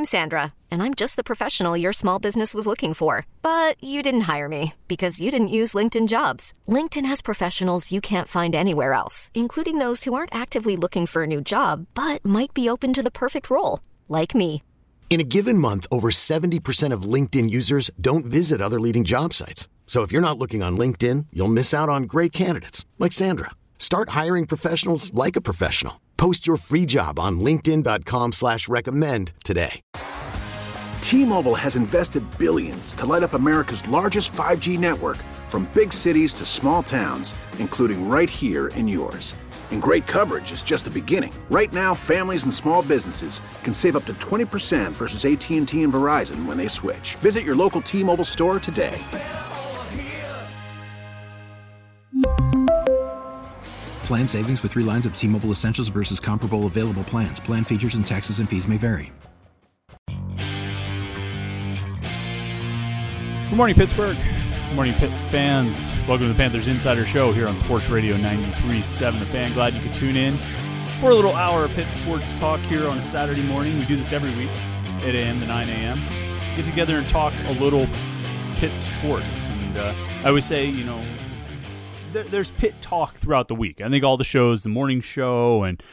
I'm Sandra, and I'm just the professional your small business was looking for. But you didn't hire me because you didn't use LinkedIn Jobs. LinkedIn has professionals you can't find anywhere else, including those who aren't actively looking for a new job, but might be open to the perfect role, like me. In a given month, over 70% of LinkedIn users don't visit other leading job sites. So if you're not looking on LinkedIn, you'll miss out on great candidates like Sandra. Start hiring professionals like a professional. Post your free job on linkedin.com/recommend today. T-Mobile has invested billions to light up America's largest 5G network, from big cities to small towns, including right here in yours. And great coverage is just the beginning. Right now, families and small businesses can save up to 20% versus AT&T and Verizon when they switch. Visit your local T-Mobile store today. Plan savings with 3 lines of T-Mobile Essentials versus comparable available plans. Plan features and taxes and fees may vary. Good morning, Pittsburgh. Good morning, Pitt fans. Welcome to the Panthers Insider Show here on Sports Radio 93.7 The Fan. Glad you could tune in for a little hour of Pitt sports talk here on a Saturday morning. We do this every week, 8 a.m. to 9 a.m. Get together and talk a little Pitt sports. And I always say, you know, there's Pitt talk throughout the week. I think all the shows, the morning show, and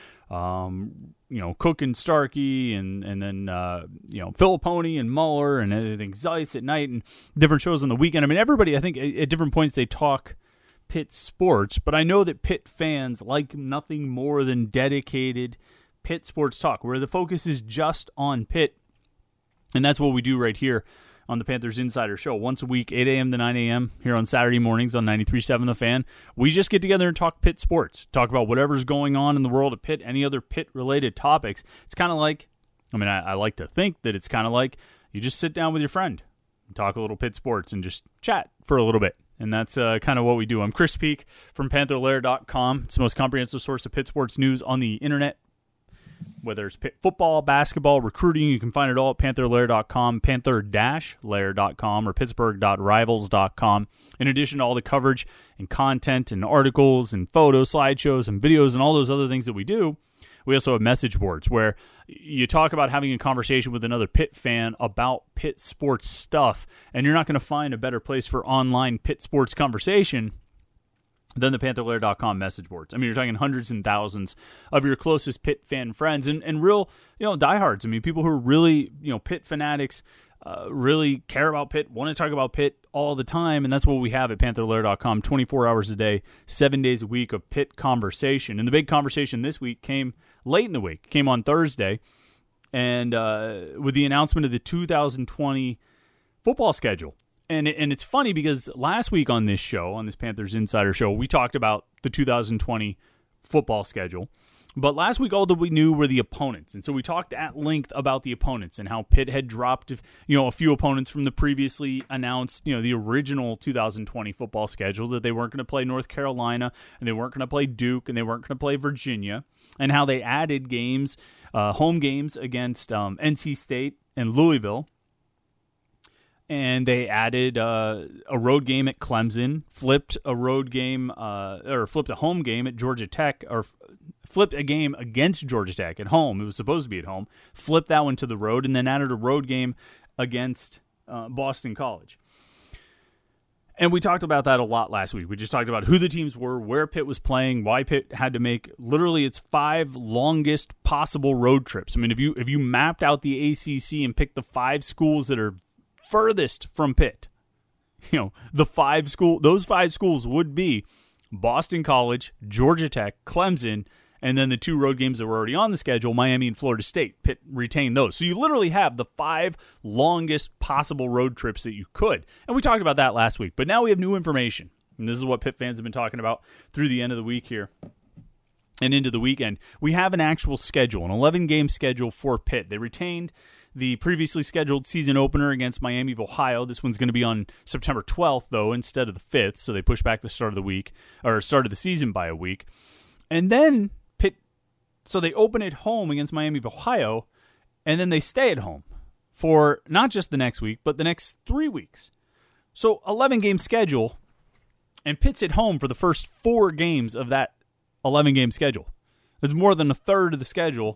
you know, Cook and Starkey, and then you know, Filipponi and Muller, and I think Zeiss at night, and different shows on the weekend. I mean, everybody, I think at different points they talk Pitt sports, but I know that Pitt fans like nothing more than dedicated Pitt sports talk, where the focus is just on Pitt, and that's what we do right here on the Panthers Insider Show. Once a week, 8 a.m. to 9 a.m. here on Saturday mornings on 93.7 The Fan. We just get together and talk Pitt sports, talk about whatever's going on in the world of Pitt, any other Pitt-related topics. It's kind of like, I mean, I like to think that it's kind of like you just sit down with your friend and talk a little Pitt sports and just chat for a little bit. And that's kind of what we do. I'm Chris Peak from PantherLair.com. It's the most comprehensive source of Pitt sports news on the internet. Whether it's football, basketball, recruiting, you can find it all at PantherLair.com, Panther-Lair.com, or Pittsburgh.rivals.com. In addition to all the coverage and content and articles and photos, slideshows and videos and all those other things that we do, we also have message boards where you talk about having a conversation with another Pitt fan about Pitt sports stuff, and you're not going to find a better place for online Pitt sports conversation than the PantherLair.com message boards. I mean, you're talking hundreds and thousands of your closest Pitt fan friends and real, you know, diehards. I mean, people who are really, you know, Pitt fanatics, really care about Pitt, want to talk about Pitt all the time, and that's what we have at PantherLair.com, 24 hours a day, 7 days a week of Pitt conversation. And the big conversation this week came late in the week, came on Thursday, and with the announcement of the 2020 football schedule. And it's funny because last week on this show, on this Panthers Insider Show, we talked about the 2020 football schedule. But last week, all that we knew were the opponents. And so we talked at length about the opponents and how Pitt had dropped, you know, a few opponents from the previously announced, you know, the original 2020 football schedule, that they weren't going to play North Carolina, and they weren't going to play Duke, and they weren't going to play Virginia, and how they added games, home games against NC State and Louisville. And they added a road game at Clemson, flipped a home game at Georgia Tech, or flipped a game against Georgia Tech at home. It was supposed to be at home. Flipped that one to the road, and then added a road game against Boston College. And we talked about that a lot last week. We just talked about who the teams were, where Pitt was playing, why Pitt had to make literally its 5 longest possible road trips. I mean, if you mapped out the ACC and picked the 5 schools that are furthest from Pitt, you know, those 5 schools would be Boston College, Georgia Tech, Clemson, and then the 2 road games that were already on the schedule, Miami and Florida State. Pitt retained those. So you literally have the 5 longest possible road trips that you could. And we talked about that last week. But now we have new information. And this is what Pitt fans have been talking about through the end of the week here and into the weekend. We have an actual schedule, an 11-game schedule for Pitt. They retained the previously scheduled season opener against Miami of Ohio. This one's going to be on September 12th, though, instead of the 5th. So they pushed back the start of the season by a week. And then so they open at home against Miami of Ohio, and then they stay at home for not just the next week, but the next 3 weeks. So 11-game schedule, and Pitt's at home for the first 4 games of that 11-game schedule. It's more than a third of the schedule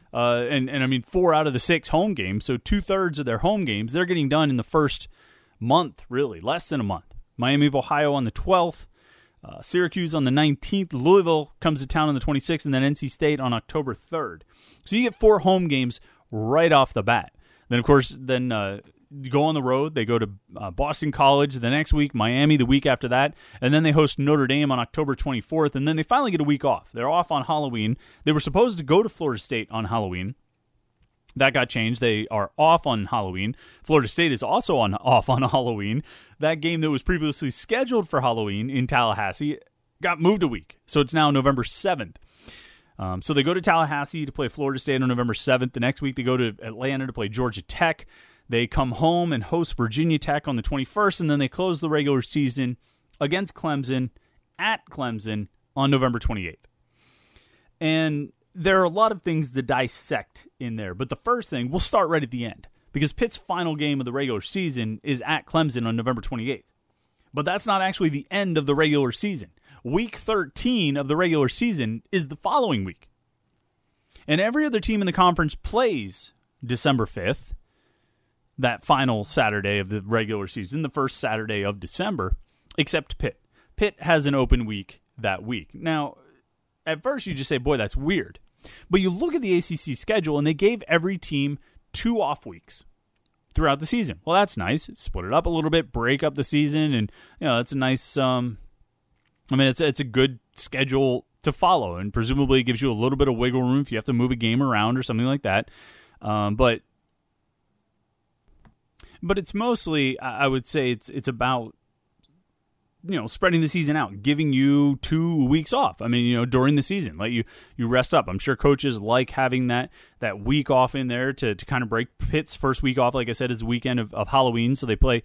and I mean 4 out of the 6 home games, so 2/3 of their home games, they're getting done in the first month, really, less than a month. Miami of Ohio on the 12th, Syracuse on the 19th, Louisville comes to town on the 26th, and then NC State on October 3rd. So you get 4 home games right off the bat. Then, of course, go on the road. They go to Boston College the next week, Miami the week after that, and then they host Notre Dame on October 24th, and then they finally get a week off. They're off on Halloween. They were supposed to go to Florida State on Halloween. That got changed. They are off on Halloween. Florida State is also off on Halloween. That game that was previously scheduled for Halloween in Tallahassee got moved a week, so it's now November 7th. So they go to Tallahassee to play Florida State on November 7th. The next week they go to Atlanta to play Georgia Tech. They come home and host Virginia Tech on the 21st, and then they close the regular season against Clemson at Clemson on November 28th. And there are a lot of things to dissect in there, but the first thing, we'll start right at the end, because Pitt's final game of the regular season is at Clemson on November 28th. But that's not actually the end of the regular season. Week 13 of the regular season is the following week. And every other team in the conference plays December 5th, that final Saturday of the regular season, the first Saturday of December, except Pitt. Pitt has an open week that week. Now, at first you just say, boy, that's weird. But you look at the ACC schedule, and they gave every team 2 off weeks throughout the season. Well, that's nice. Split it up a little bit, break up the season, and that's a nice, it's a good schedule to follow, and presumably it gives you a little bit of wiggle room if you have to move a game around or something like that. But it's mostly, I would say, it's about spreading the season out, giving you 2 weeks off. I mean, during the season, let you rest up. I'm sure coaches like having that week off in there to kind of break. Pitt's first week off, like I said, is the weekend of Halloween, so they play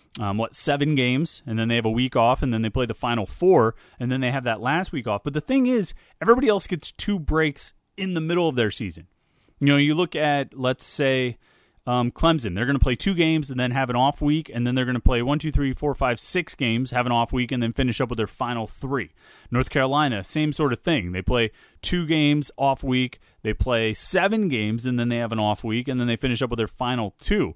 7 games, and then they have a week off, and then they play the final 4, and then they have that last week off. But the thing is, everybody else gets 2 breaks in the middle of their season. You look at, let's say, Clemson. They're going to play 2 games and then have an off week, and then they're going to play 6 games, have an off week, and then finish up with their final 3. North Carolina, same sort of thing. They play 2 games, off week. They play 7 games, and then they have an off week, and then they finish up with their final 2.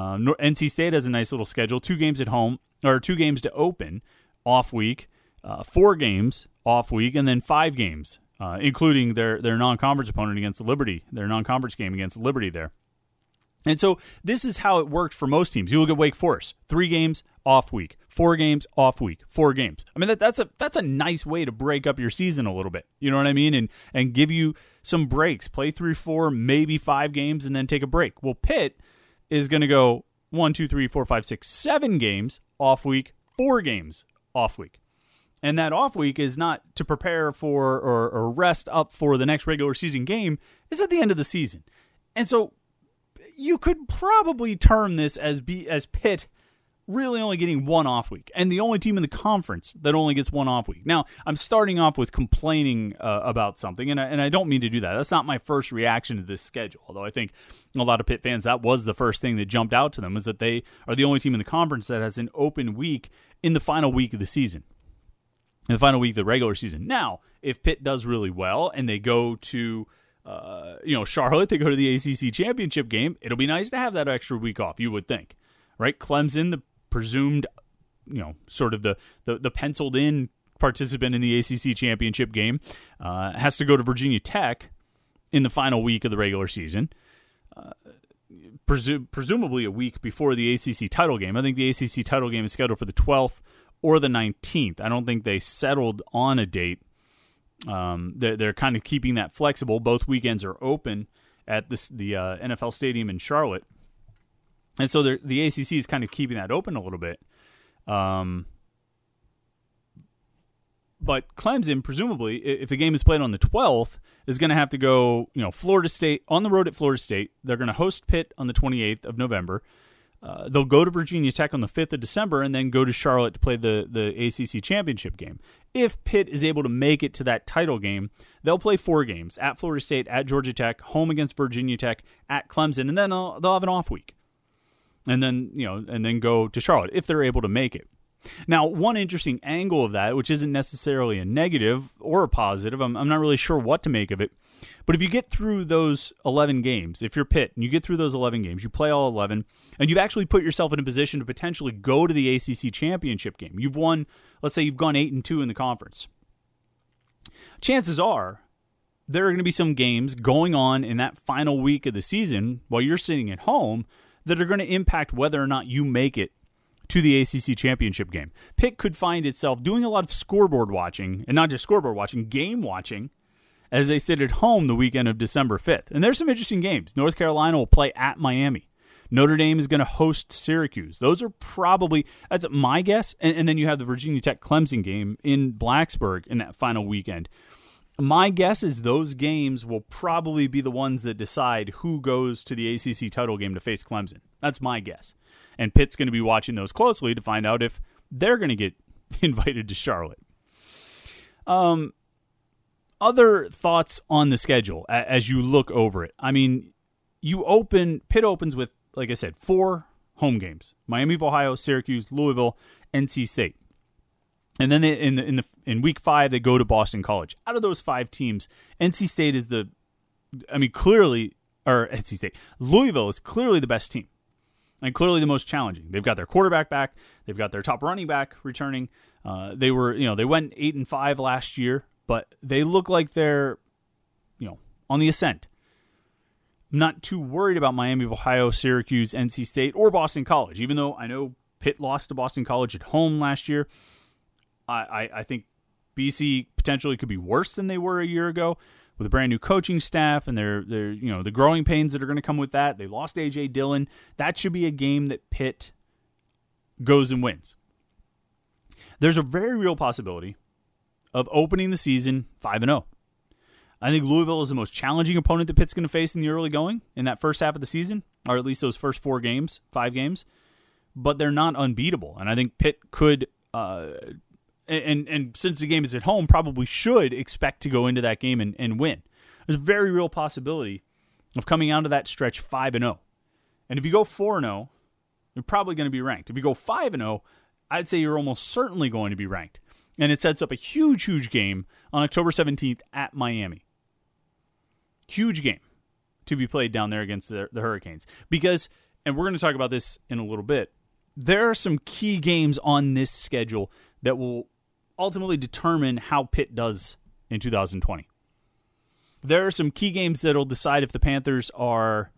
NC State has a nice little schedule: 2 games at home, or 2 games to open, off week, 4 games, off week, and then 5 games, including their non-conference opponent against Liberty, their non-conference game against Liberty there. And so this is how it worked for most teams. You look at Wake Forest: 3 games, off week; 4 games, off week; 4 games. I mean, that's a nice way to break up your season a little bit. You know what I mean? And give you some breaks. Play 3, 4, maybe 5 games, and then take a break. Well, Pitt is going to go 1, 2, 3, 4, 5, 6, 7 games, off week; 4 games, off week. And that off week is not to prepare for or rest up for the next regular season game. It's at the end of the season. And so you could probably term this as Pitt really only getting 1 off week, and the only team in the conference that only gets 1 off week. Now, I'm starting off with complaining about something, and I don't mean to do that. That's not my first reaction to this schedule, although I think a lot of Pitt fans, that was the first thing that jumped out to them, is that they are the only team in the conference that has an open week in the final week of the season, in the final week of the regular season. Now, if Pitt does really well and they go to Charlotte, they go to the ACC championship game, it'll be nice to have that extra week off, you would think, right? Clemson, the presumed, sort of the penciled in participant in the ACC championship game, has to go to Virginia Tech in the final week of the regular season, presumably a week before the ACC title game. I think the ACC title game is scheduled for the 12th or the 19th. I don't think they settled on a date. They're kind of keeping that flexible. Both weekends are open at the NFL Stadium in Charlotte, and so the ACC is kind of keeping that open a little bit. But Clemson, presumably, if the game is played on the 12th, is going to have to go, Florida State on the road at Florida State. They're going to host Pitt on the 28th of November. They'll go to Virginia Tech on the 5th of December and then go to Charlotte to play the ACC championship game. If Pitt is able to make it to that title game, they'll play 4 games: at Florida State, at Georgia Tech, home against Virginia Tech, at Clemson, and then they'll have an off week. And then go to Charlotte if they're able to make it. Now, one interesting angle of that, which isn't necessarily a negative or a positive, I'm not really sure what to make of it, But if you get through those 11 games, if you're Pitt and you get through those 11 games, you play all 11, and you've actually put yourself in a position to potentially go to the ACC championship game. You've won, let's say you've gone 8-2 in the conference. Chances are there are going to be some games going on in that final week of the season while you're sitting at home that are going to impact whether or not you make it to the ACC championship game. Pitt could find itself doing a lot of scoreboard watching, and not just scoreboard watching, game watching, as they sit at home the weekend of December 5th. And there's some interesting games. North Carolina will play at Miami. Notre Dame is going to host Syracuse. Those are probably, that's my guess. And then you have the Virginia Tech Clemson game in Blacksburg in that final weekend. My guess is those games will probably be the ones that decide who goes to the ACC title game to face Clemson. That's my guess. And Pitt's going to be watching those closely to find out if they're going to get invited to Charlotte. Other thoughts on the schedule as you look over it. I mean, Pitt opens with, like I said, 4 home games: Miami of Ohio, Syracuse, Louisville, NC State. And then in week 5, they go to Boston College. Out of those 5 teams, NC State is Louisville is clearly the best team and clearly the most challenging. They've got their quarterback back. They've got their top running back returning. They went 8-5 last year, but they look like they're, on the ascent. I'm not too worried about Miami of Ohio, Syracuse, NC State, or Boston College, even though I know Pitt lost to Boston College at home last year. I think BC potentially could be worse than they were a year ago with a brand new coaching staff and their the growing pains that are going to come with that. They lost A.J. Dillon. That should be a game that Pitt goes and wins. There's a very real possibility of opening the season 5-0. I think Louisville is the most challenging opponent that Pitt's going to face in the early going in that first half of the season, or at least those first 5 games. But they're not unbeatable, and I think Pitt could. And since the game is at home, probably should expect to go into that game and win. There's a very real possibility of coming out of that stretch 5-0. And if you go 4-0, you're probably going to be ranked. If you go 5-0, I'd say you're almost certainly going to be ranked. And it sets up a huge, huge game on October 17th at Miami. Huge game to be played down there against the Hurricanes. Because, and we're going to talk about this in a little bit, there are some key games on this schedule that will ultimately determine how Pitt does in 2020. There are some key games that will decide if the Panthers are,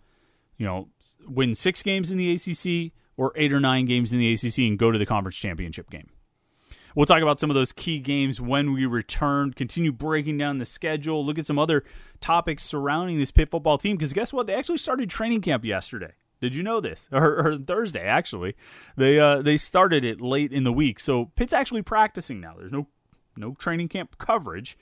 win 6 games in the ACC or 8 or 9 games in the ACC and go to the conference championship game. We'll talk about some of those key games when we return, continue breaking down the schedule, look at some other topics surrounding this Pitt football team, because guess what? They actually started training camp yesterday. Did you know this? Or Thursday, actually. They started it late in the week. So Pitt's actually practicing now. There's no training camp coverage,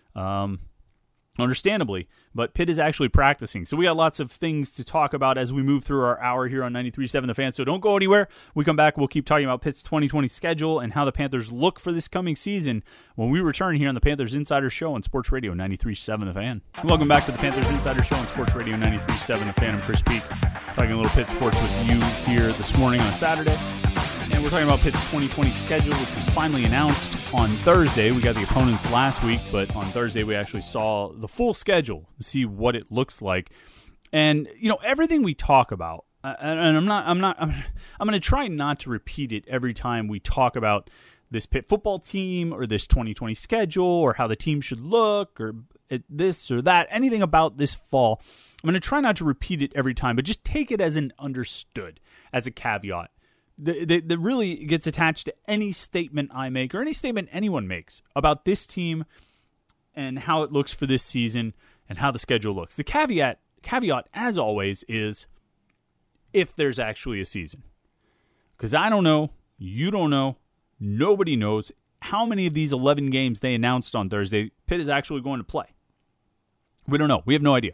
understandably. But Pitt is actually practicing. So we got lots of things to talk about as we move through our hour here on 93.7 The Fan. So don't go anywhere. We come back, we'll keep talking about Pitt's 2020 schedule and how the Panthers look for this coming season when we return here on the Panthers Insider Show on Sports Radio 93.7 The Fan. Welcome back to the Panthers Insider Show on Sports Radio 93.7 The Fan. I'm Chris Peak, talking a little Pitt sports with you here this morning on a Saturday. And we're talking about Pitt's 2020 schedule, which was finally announced on Thursday. We got the opponents last week, but on Thursday we actually saw the full schedule to see what it looks like. And everything we talk about, and I'm going to try not to repeat it every time we talk about this Pitt football team or this 2020 schedule or how the team should look or this or that, anything about this fall. I'm going to try not to repeat it every time, but just take it as an understood, as a caveat. That really gets attached to any statement I make or any statement anyone makes about this team and how it looks for this season and how the schedule looks. The caveat, as always, is if there's actually a season. Because I don't know, you don't know, nobody knows how many of these 11 games they announced on Thursday Pitt is actually going to play. We don't know. We have no idea.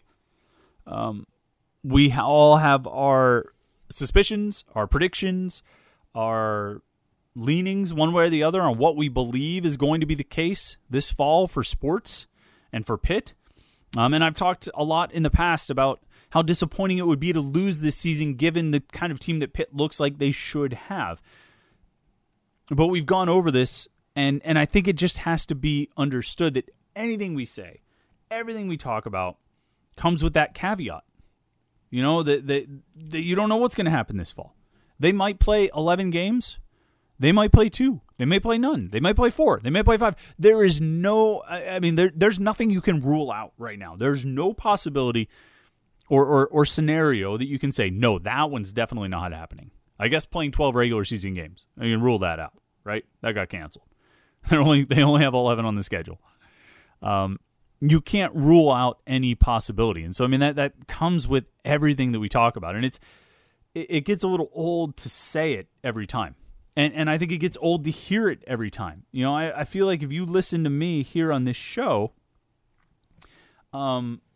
We all have our suspicions, our predictions, our leanings one way or the other on what we believe is going to be the case this fall for sports and for Pitt. And I've talked a lot in the past about how disappointing it would be to lose this season given the kind of team that Pitt looks like they should have. But we've gone over this, and I think it just has to be understood that anything we say, everything we talk about comes with that caveat. You know, that you don't know what's going to happen this fall. They might play 11 games. They might play 2. They may play none. They might play 4. They may play 5. There is no, there's nothing you can rule out right now. There's no possibility or scenario that you can say, no, that one's definitely not happening. I guess playing 12 regular season games. You can rule that out, right? That got canceled. They only have 11 on the schedule. You can't rule out any possibility. And so, I mean, that comes with everything that we talk about. And it gets a little old to say it every time. And I think it gets old to hear it every time. You know, I feel like if you listen to me here on this show, and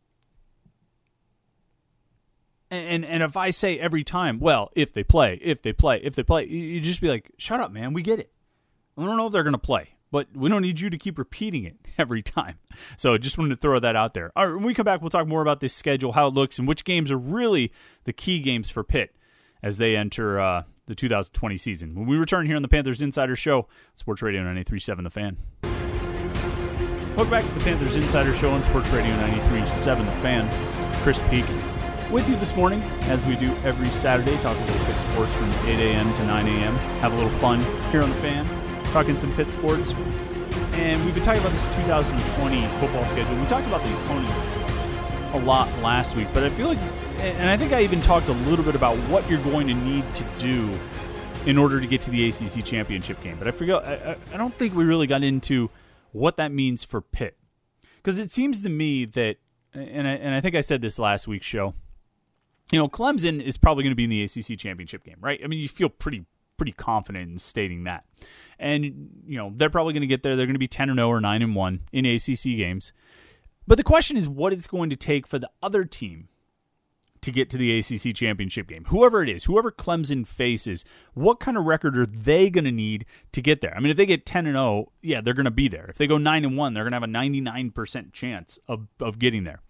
if I say every time, well, if they play, you just be like, shut up, man, we get it. I don't know if they're going to play, but we don't need you to keep repeating it every time. So just wanted to throw that out there. All right, when we come back, we'll talk more about this schedule, how it looks, and which games are really the key games for Pitt as they enter the 2020 season. When we return here on the Panthers Insider Show, Sports Radio 93.7 The Fan. Welcome back to the Panthers Insider Show on Sports Radio 93.7 The Fan. Chris Peak with you this morning, as we do every Saturday, talk a little Pitt sports from 8 a.m. to 9 a.m. Have a little fun here on the Fan, talking some Pitt sports. And we've been talking about this 2020 football schedule. We talked about the opponents a lot last week, but I feel like, and I think I even talked a little bit about what you're going to need to do in order to get to the ACC championship game. But I don't think we really got into what that means for Pitt. Because it seems to me that, and I think I said this last week's show, you know, Clemson is probably going to be in the ACC championship game, right? I mean, you feel pretty confident in stating that. And, you know, they're probably going to get there. They're going to be 10-0 or 9-1 in ACC games. But the question is what it's going to take for the other team to get to the ACC championship game. Whoever it is, whoever Clemson faces, what kind of record are they going to need to get there? I mean, if they get 10-0, yeah, they're going to be there. If they go 9-1, they're going to have a 99% chance of getting there.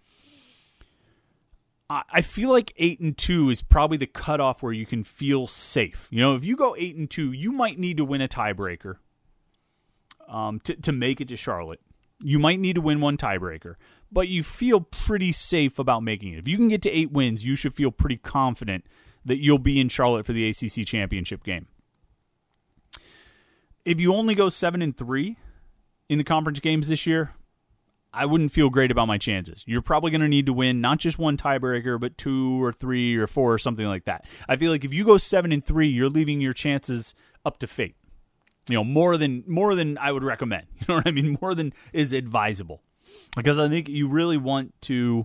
I feel like 8-2 is probably the cutoff where you can feel safe. You know, if you go 8-2, you might need to win a tiebreaker to make it to Charlotte. You might need to win one tiebreaker, but you feel pretty safe about making it. If you can get to 8 wins, you should feel pretty confident that you'll be in Charlotte for the ACC championship game. If you only go 7-3 in the conference games this year, I wouldn't feel great about my chances. You're probably going to need to win not just one tiebreaker, but 2 or 3 or 4 or something like that. I feel like if you go 7-3, you're leaving your chances up to fate. You know, more than I would recommend. You know what I mean? More than is advisable. Because I think you really want to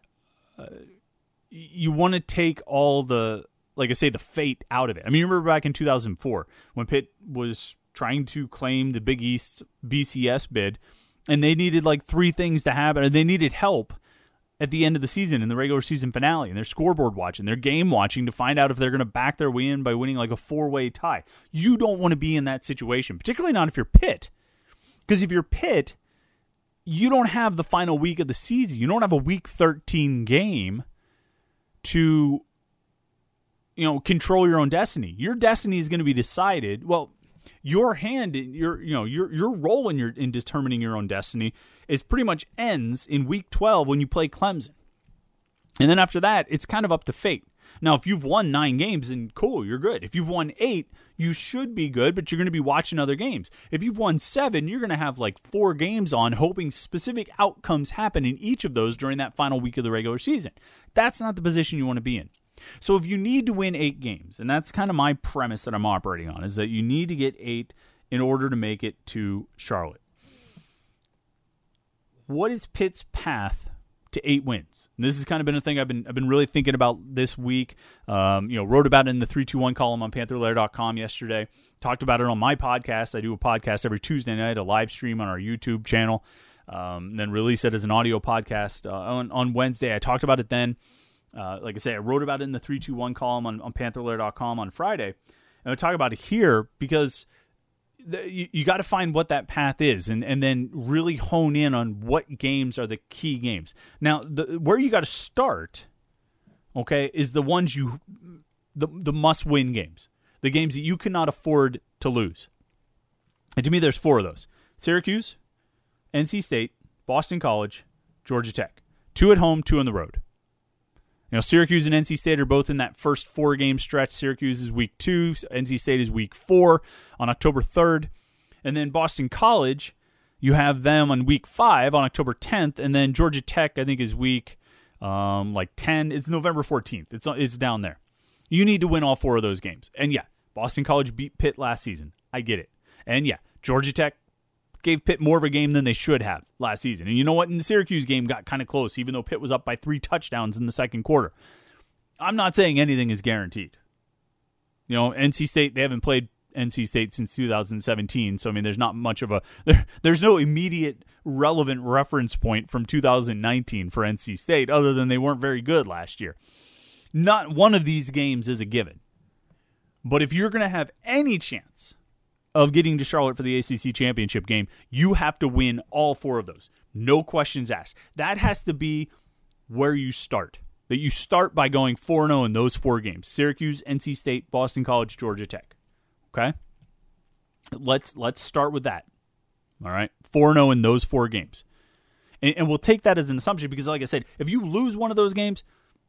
take all the, like I say, the fate out of it. I mean, you remember back in 2004 when Pitt was trying to claim the Big East BCS bid, and they needed like 3 things to happen, and they needed help at the end of the season in the regular season finale, and they're scoreboard watching, they're game watching to find out if they're going to back their way in by winning like a 4-way tie. You don't want to be in that situation, particularly not if you're Pitt. Because if you're Pitt, you don't have the final week of the season. You don't have a Week 13 game to, you know, control your own destiny. Your destiny is going to be decided. Well, your hand, your role in determining your own destiny is pretty much ends in Week 12 when you play Clemson. And then after that, it's kind of up to fate. Now, if you've won 9 games, then cool, you're good. If you've won 8, you should be good, but you're going to be watching other games. If you've won 7, you're going to have like 4 games on, hoping specific outcomes happen in each of those during that final week of the regular season. That's not the position you want to be in. So if you need to win 8 games, and that's kind of my premise that I'm operating on, is that you need to get 8 in order to make it to Charlotte. What is Pitt's path to 8 wins? And this has kind of been a thing I've been really thinking about this week. Wrote about it in the 321 column on PantherLair.com yesterday. Talked about it on my podcast. I do a podcast every Tuesday night, a live stream on our YouTube channel, then release it as an audio podcast on Wednesday. I talked about it then. Like I say, I wrote about it in the 321 column on PantherLair.com on Friday. And I talk about it here because you got to find what that path is and then really hone in on what games are the key games. Now, where you got to start, okay, is the ones the must-win games, the games that you cannot afford to lose. And to me, there's 4 of those: Syracuse, NC State, Boston College, Georgia Tech. 2 at home, 2 on the road. Syracuse and NC State are both in that first 4-game stretch. Syracuse is week 2. NC State is week 4 on October 3rd. And then Boston College, you have them on week 5 on October 10th. And then Georgia Tech, I think, is week 10. It's November 14th. It's down there. You need to win all 4 of those games. And yeah, Boston College beat Pitt last season. I get it. And yeah, Georgia Tech gave Pitt more of a game than they should have last season. And you know what? In the Syracuse game got kind of close, even though Pitt was up by 3 touchdowns in the second quarter. I'm not saying anything is guaranteed. NC State, they haven't played NC State since 2017. So, I mean, there's not much of there's no immediate relevant reference point from 2019 for NC State other than they weren't very good last year. Not one of these games is a given. But if you're going to have any chance of getting to Charlotte for the ACC championship game, you have to win all 4 of those. No questions asked. That has to be where you start. That you start by going 4-0 in those 4 games. Syracuse, NC State, Boston College, Georgia Tech. Okay? Let's start with that. All right? 4-0 in those 4 games. And we'll take that as an assumption because, like I said, if you lose one of those games,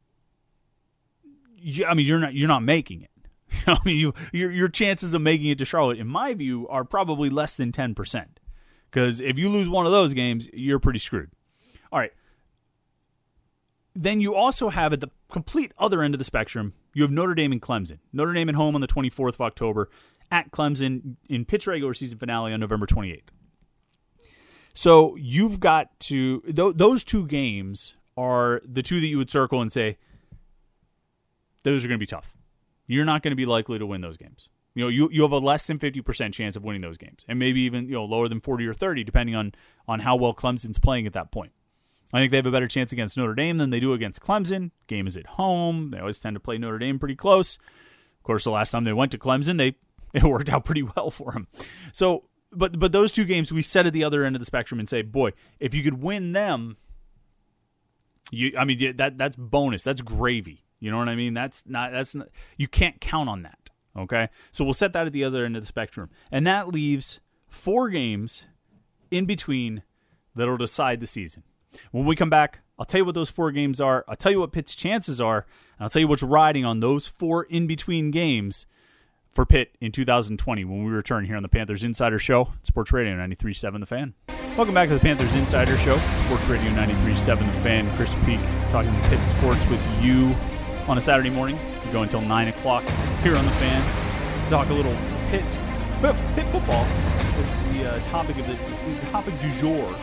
you're not making it. I mean, your chances of making it to Charlotte, in my view, are probably less than 10%. Because if you lose one of those games, you're pretty screwed. All right. Then you also have at the complete other end of the spectrum, you have Notre Dame and Clemson. Notre Dame at home on the 24th of October, at Clemson in Pitt's regular season finale on November 28th. So you've got to, those 2 games are the 2 that you would circle and say, those are going to be tough. You're not going to be likely to win those games. You have a less than 50% chance of winning those games, and maybe even lower than 40 or 30, depending on how well Clemson's playing at that point. I think they have a better chance against Notre Dame than they do against Clemson. Game is at home. They always tend to play Notre Dame pretty close. Of course, the last time they went to Clemson, it worked out pretty well for them. So, but those 2 games we set at the other end of the spectrum and say, boy, if you could win them, that's bonus. That's gravy. You know what I mean? That's not, you can't count on that, okay? So we'll set that at the other end of the spectrum. And that leaves 4 games in between that'll decide the season. When we come back, I'll tell you what those 4 games are. I'll tell you what Pitt's chances are. And I'll tell you what's riding on those 4 in-between games for Pitt in 2020 when we return here on the Panthers Insider Show, Sports Radio 93.7 The Fan. Welcome back to the Panthers Insider Show, Sports Radio 93.7 The Fan. Chris Peak talking Pitt sports with you on a Saturday morning. We go until 9 o'clock here on The Fan. Talk a little Pitt football. This is the topic of the topic du jour.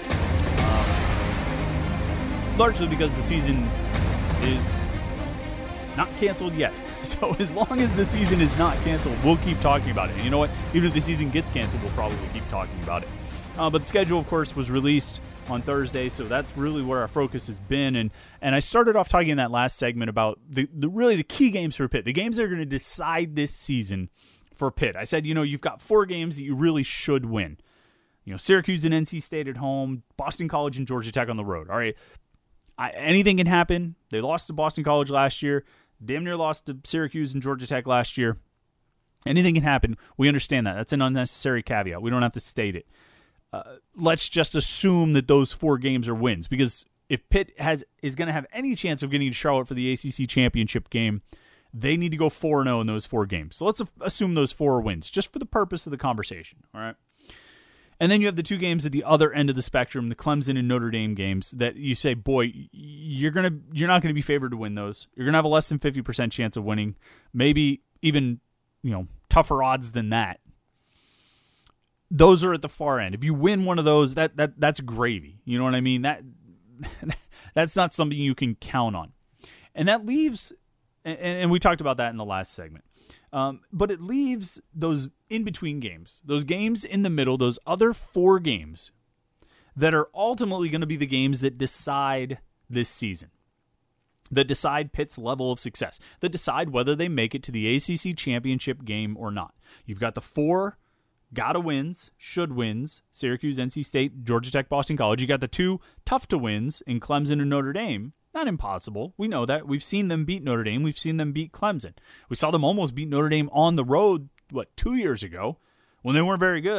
Largely because the season is not canceled yet. So as long as the season is not canceled, we'll keep talking about it. And you know what? Even if the season gets canceled, we'll probably keep talking about it. But the schedule, of course, was released on Thursday, so that's really where our focus has been. And I started off talking in that last segment about the key games for Pitt, the games that are going to decide this season for Pitt. I said, you've got 4 games that you really should win. Syracuse and NC State at home, Boston College and Georgia Tech on the road. All right, anything can happen. They lost to Boston College last year, damn near lost to Syracuse and Georgia Tech last year. Anything can happen. We understand that. That's an unnecessary caveat. We don't have to state it. Let's just assume that those 4 games are wins, because if Pitt is going to have any chance of getting to Charlotte for the ACC championship game, they need to go 4-0 in those 4 games. So let's assume those 4 are wins, just for the purpose of the conversation. All right. And then you have the 2 games at the other end of the spectrum, the Clemson and Notre Dame games, that you say, boy, you're not going to be favored to win those. You're going to have a less than 50% chance of winning, maybe even tougher odds than that. Those are at the far end. If you win one of those, that's gravy. You know what I mean? That's not something you can count on. And that leaves, and we talked about that in the last segment, but it leaves those in-between games, those games in the middle, those other 4 games that are ultimately going to be the games that decide this season, that decide Pitt's level of success, that decide whether they make it to the ACC championship game or not. You've got the 4 gotta wins, should wins, Syracuse, NC State, Georgia Tech, Boston College. You got the 2 tough to wins in Clemson and Notre Dame. Not impossible. We know that. We've seen them beat Notre Dame. We've seen them beat Clemson. We saw them almost beat Notre Dame on the road, 2 years ago, when they weren't very good.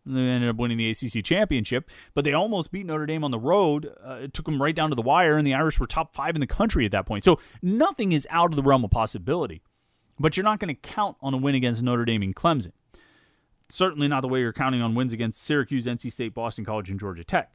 They ended up winning the ACC championship, but they almost beat Notre Dame on the road. It took them right down to the wire, and the Irish were top 5 in the country at that point. So nothing is out of the realm of possibility, but you're not going to count on a win against Notre Dame and Clemson. Certainly not the way you're counting on wins against Syracuse, NC State, Boston College, and Georgia Tech.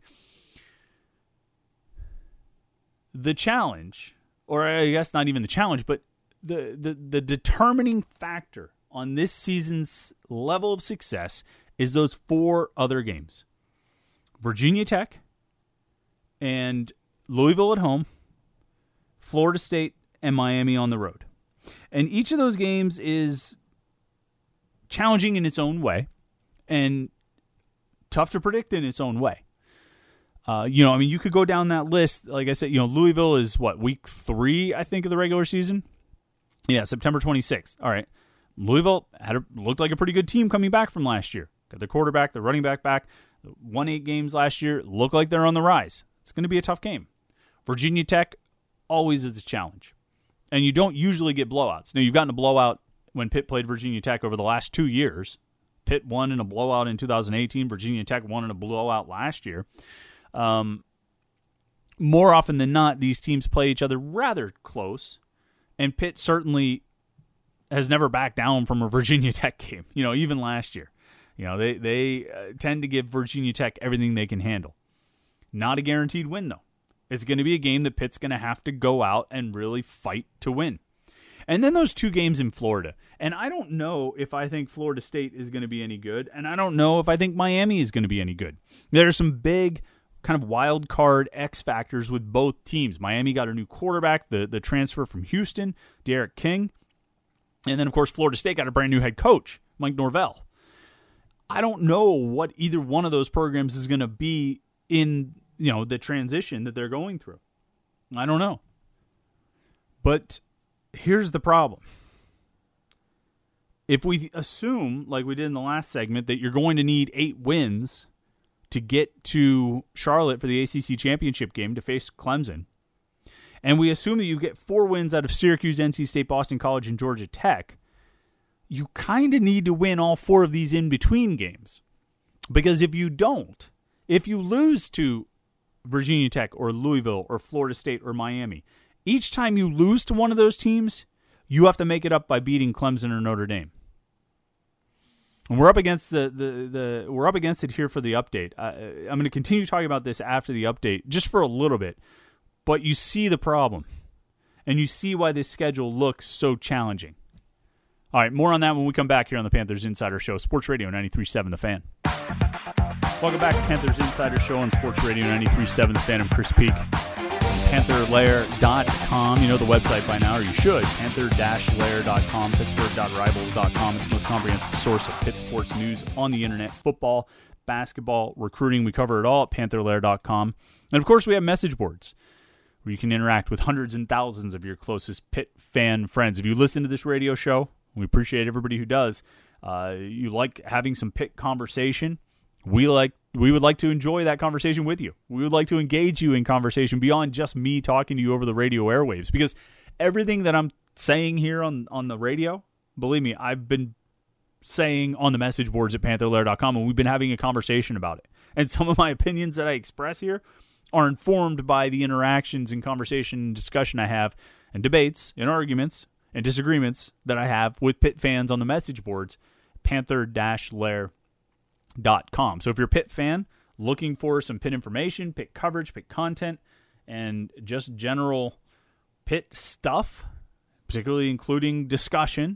The challenge, or I guess not even the challenge, but the determining factor on this season's level of success is those 4 other games. Virginia Tech and Louisville at home, Florida State, and Miami on the road. And each of those games is challenging in its own way and tough to predict in its own way. You could go down that list. Like I said, Louisville is week 3, I think, of the regular season? Yeah, September 26th. All right. Louisville looked like a pretty good team coming back from last year. Got their quarterback, their running back. Won 8 games last year. Look like they're on the rise. It's going to be a tough game. Virginia Tech always is a challenge. And you don't usually get blowouts. Now, you've gotten a blowout when Pitt played Virginia Tech over the last 2 years. Pitt won in a blowout in 2018. Virginia Tech won in a blowout last year. More often than not, these teams play each other rather close. And Pitt certainly has never backed down from a Virginia Tech game, even last year. They tend to give Virginia Tech everything they can handle. Not a guaranteed win, though. It's going to be a game that Pitt's going to have to go out and really fight to win. And then those 2 games in Florida. And I don't know if I think Florida State is going to be any good, and I don't know if I think Miami is going to be any good. There are some big kind of wild card X factors with both teams. Miami got a new quarterback, the transfer from Houston, Derek King. And then, of course, Florida State got a brand new head coach, Mike Norvell. I don't know what either one of those programs is going to be in, the transition that they're going through. I don't know. But here's the problem. If we assume, like we did in the last segment, that you're going to need 8 wins to get to Charlotte for the ACC championship game to face Clemson, and we assume that you get 4 wins out of Syracuse, NC State, Boston College, and Georgia Tech, you kind of need to win all 4 of these in-between games. Because if you don't, if you lose to Virginia Tech or Louisville or Florida State or Miami, each time you lose to one of those teams, you have to make it up by beating Clemson or Notre Dame. And we're up against we're up against it here for the update. I'm going to continue talking about this after the update, just for a little bit. But you see the problem, and you see why this schedule looks so challenging. All right, more on that when we come back here on the Panthers Insider Show, Sports Radio 93.7 The Fan. Welcome back to Panthers Insider Show on Sports Radio 93.7 The Fan. I'm Chris Peak. PantherLair.com. You know the website by now, or you should. Panther-Lair.com, Pittsburgh.Rivals.com. It's the most comprehensive source of Pitt sports news on the internet. Football, basketball, recruiting. We cover it all at PantherLair.com. And, of course, we have message boards where you can interact with hundreds and thousands of your closest Pitt fan friends. If you listen to this radio show, we appreciate everybody who does. You like having some Pitt conversation. We would like to enjoy that conversation with you. We would like to engage you in conversation beyond just me talking to you over the radio airwaves, because everything that I'm saying here on the radio, believe me, I've been saying on the message boards at PantherLair.com, and we've been having a conversation about it. And some of my opinions that I express here are informed by the interactions and conversation and discussion I have, and debates and arguments and disagreements that I have with Pitt fans on the message boards, Panther-Lair.com. So if you're a Pitt fan looking for some Pitt information, Pitt coverage, Pitt content, and just general Pitt stuff, particularly including discussion,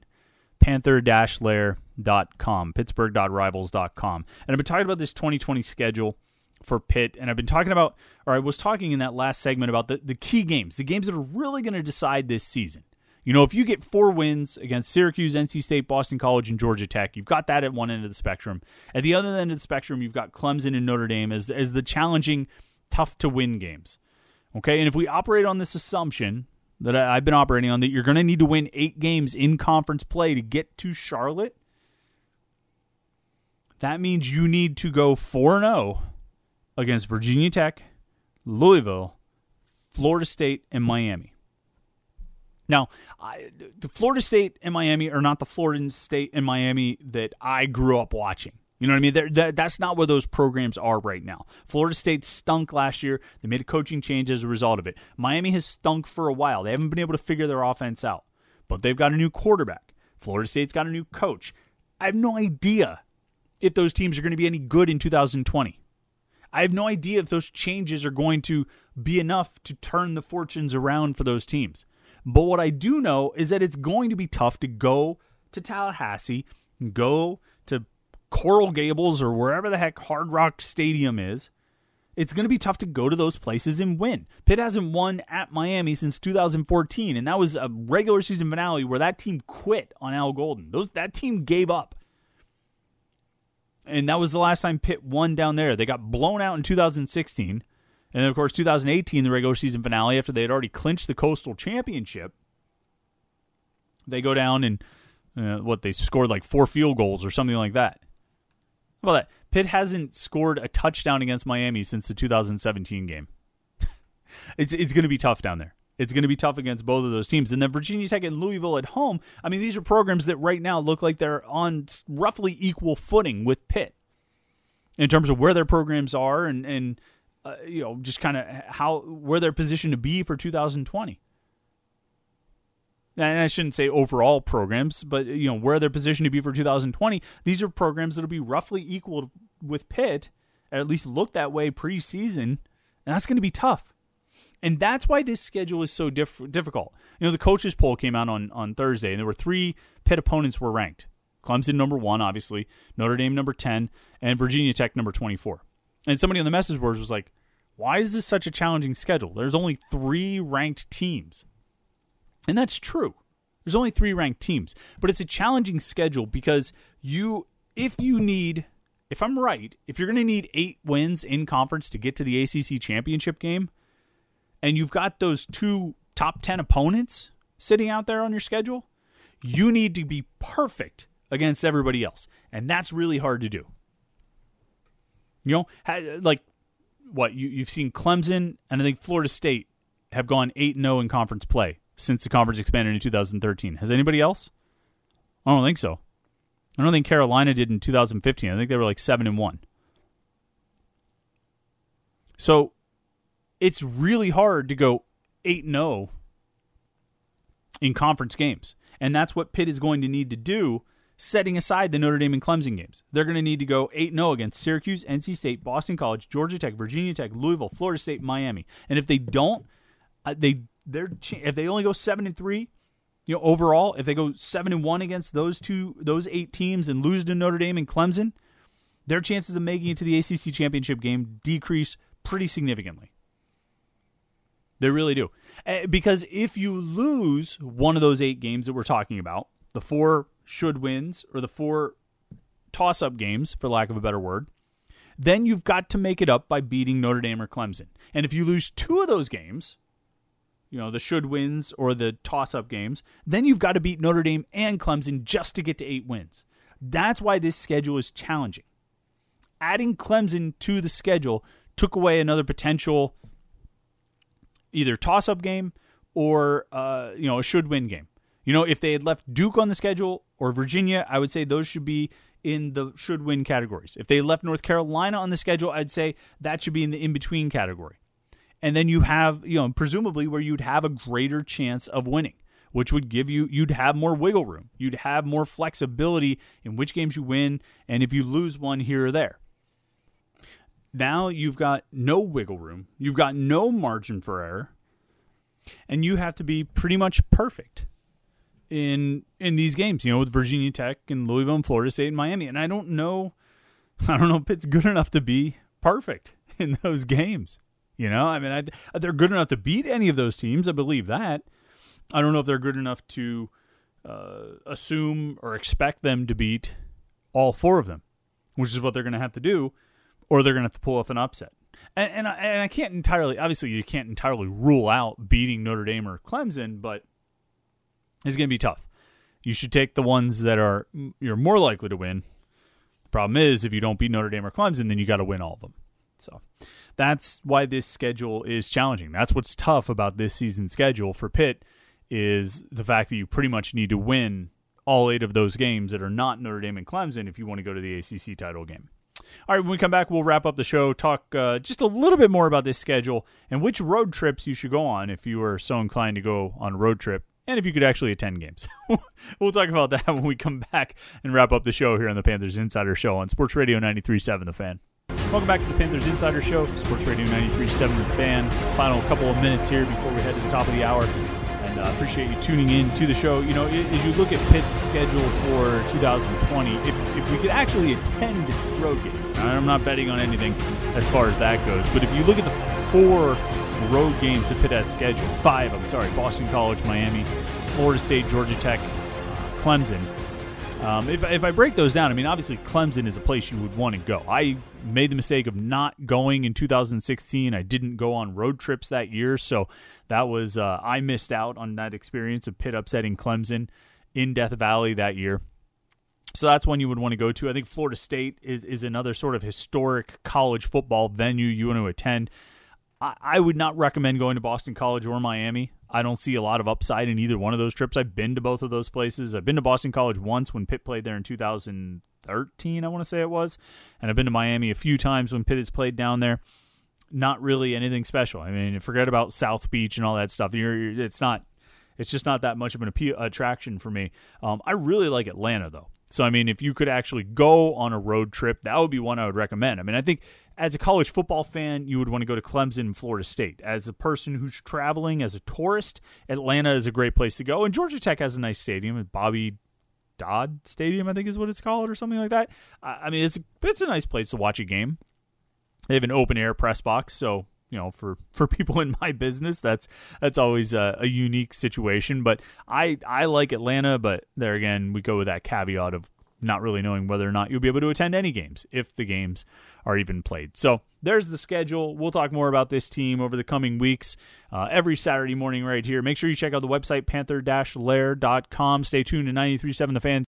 Panther-Lair.com, Pittsburgh.Rivals.com. And I've been talking about this 2020 schedule for Pitt, and I've been talking about, or I was talking in that last segment about the key games, the games that are really going to decide this season. You know, if you get 4 wins against Syracuse, NC State, Boston College, and Georgia Tech, you've got that at one end of the spectrum. At the other end of the spectrum, you've got Clemson and Notre Dame as the challenging, tough-to-win games. Okay, and if we operate on this assumption that I've been operating on, that you're going to need to win 8 games in conference play to get to Charlotte, that means you need to go 4-0 against Virginia Tech, Louisville, Florida State, and Miami. Now, the Florida State and Miami are not the Florida State and Miami that I grew up watching. You know what I mean? That's not where those programs are right now. Florida State stunk last year. They made a coaching change as a result of it. Miami has stunk for a while. They haven't been able to figure their offense out. But they've got a new quarterback. Florida State's got a new coach. I have no idea if those teams are going to be any good in 2020. I have no idea if those changes are going to be enough to turn the fortunes around for those teams. But what I do know is that it's going to be tough to go to Tallahassee, go to Coral Gables or wherever the heck Hard Rock Stadium is. It's going to be tough to go to those places and win. Pitt hasn't won at Miami since 2014, and that was a regular season finale where that team quit on Al Golden. That team gave up. And that was the last time Pitt won down there. They got blown out in 2016. And then, of course, 2018, the regular season finale, after they had already clinched the Coastal Championship, they go down and, they scored like 4 field goals or something like that. How about that? Pitt hasn't scored a touchdown against Miami since the 2017 game. It's going to be tough down there. It's going to be tough against both of those teams. And then Virginia Tech and Louisville at home, I mean, these are programs that right now look like they're on roughly equal footing with Pitt in terms of where their programs are and just kind of where they're positioned to be for 2020. And I shouldn't say overall programs, but where they're positioned to be for 2020. These are programs that will be roughly equal with Pitt, or at least look that way preseason, and that's going to be tough. And that's why this schedule is so difficult. The coaches poll came out on Thursday, and there were 3 Pitt opponents were ranked. Clemson number 1, obviously, Notre Dame number 10, and Virginia Tech number 24. And somebody on the message boards was like, why is this such a challenging schedule? There's only 3 ranked teams. And that's true. There's only 3 ranked teams. But it's a challenging schedule because if I'm right, if you're going to need 8 wins in conference to get to the ACC championship game, and you've got those 2 top 10 opponents sitting out there on your schedule, you need to be perfect against everybody else. And that's really hard to do. You've seen Clemson and I think Florida State have gone 8-0 in conference play since the conference expanded in 2013. Has anybody else? I don't think so. I don't think Carolina did in 2015. I think they were like 7-1. So it's really hard to go 8-0 in conference games. And that's what Pitt is going to need to do, setting aside the Notre Dame and Clemson games. They're going to need to go 8-0 against Syracuse, NC State, Boston College, Georgia Tech, Virginia Tech, Louisville, Florida State, Miami. And if they don't, if they only go 7-3, overall, if they go 7-1 against those 8 teams and lose to Notre Dame and Clemson, their chances of making it to the ACC championship game decrease pretty significantly. They really do. Because if you lose one of those 8 games that we're talking about, the 4 should wins or the 4 toss-up games, for lack of a better word, then you've got to make it up by beating Notre Dame or Clemson. And if you lose 2 of those games, the should wins or the toss-up games, then you've got to beat Notre Dame and Clemson just to get to 8 wins. That's why this schedule is challenging. Adding Clemson to the schedule took away another potential either toss-up game or a should-win game. If they had left Duke on the schedule or Virginia, I would say those should be in the should-win categories. If they left North Carolina on the schedule, I'd say that should be in the in-between category. And then you have, presumably where you'd have a greater chance of winning, which would give you'd have more wiggle room. You'd have more flexibility in which games you win and if you lose one here or there. Now you've got no wiggle room. You've got no margin for error. And you have to be pretty much perfect in these games, with Virginia Tech and Louisville and Florida State and Miami. And I don't know if Pitt's good enough to be perfect in those games. They're good enough to beat any of those teams. I believe that. I don't know if they're good enough to assume or expect them to beat all 4 of them, which is what they're going to have to do, or they're going to have to pull off an upset. And I can't entirely, obviously you can't entirely rule out beating Notre Dame or Clemson, but it's going to be tough. You should take the ones that you're more likely to win. The problem is if you don't beat Notre Dame or Clemson, then you got to win all of them. So that's why this schedule is challenging. That's what's tough about this season's schedule for Pitt is the fact that you pretty much need to win all 8 of those games that are not Notre Dame and Clemson if you want to go to the ACC title game. All right, when we come back, we'll wrap up the show, talk just a little bit more about this schedule and which road trips you should go on if you are so inclined to go on a road trip, and if you could actually attend games. We'll talk about that when we come back and wrap up the show here on the Panthers Insider Show on Sports Radio 93.7 The Fan. Welcome back to the Panthers Insider Show, Sports Radio 93.7 The Fan. Final couple of minutes here before we head to the top of the hour. And I appreciate you tuning in to the show. You know, as you look at Pitt's schedule for 2020, if we could actually attend road games, and I'm not betting on anything as far as that goes, but if you look at the 4 road games that Pitt has scheduled, 5, Boston College, Miami, Florida State, Georgia Tech, Clemson. If I break those down, I mean, obviously Clemson is a place you would want to go. I made the mistake of not going in 2016. I didn't go on road trips that year, so that was I missed out on that experience of Pitt upsetting Clemson in Death Valley that year. So that's one you would want to go to. I think Florida State is another sort of historic college football venue you want to attend. I would not recommend going to Boston College or Miami. I don't see a lot of upside in either one of those trips. I've been to both of those places. I've been to Boston College once when Pitt played there in 2013, I want to say it was. And I've been to Miami a few times when Pitt has played down there. Not really anything special. I mean, forget about South Beach and all that stuff. It's just not that much of an attraction for me. I really like Atlanta, though. So, I mean, if you could actually go on a road trip, that would be one I would recommend. I mean, I think as a college football fan, you would want to go to Clemson and Florida State. As a person who's traveling as a tourist, Atlanta is a great place to go. And Georgia Tech has a nice stadium. Bobby Dodd Stadium, I think is what it's called, or something like that. I mean, it's a nice place to watch a game. They have an open-air press box, so you know, for people in my business, that's always a unique situation. But I like Atlanta, but there again, we go with that caveat of not really knowing whether or not you'll be able to attend any games if the games are even played. So there's the schedule. We'll talk more about this team over the coming weeks every Saturday morning right here. Make sure you check out the website, panther-lair.com. Stay tuned to 93.7 The Fan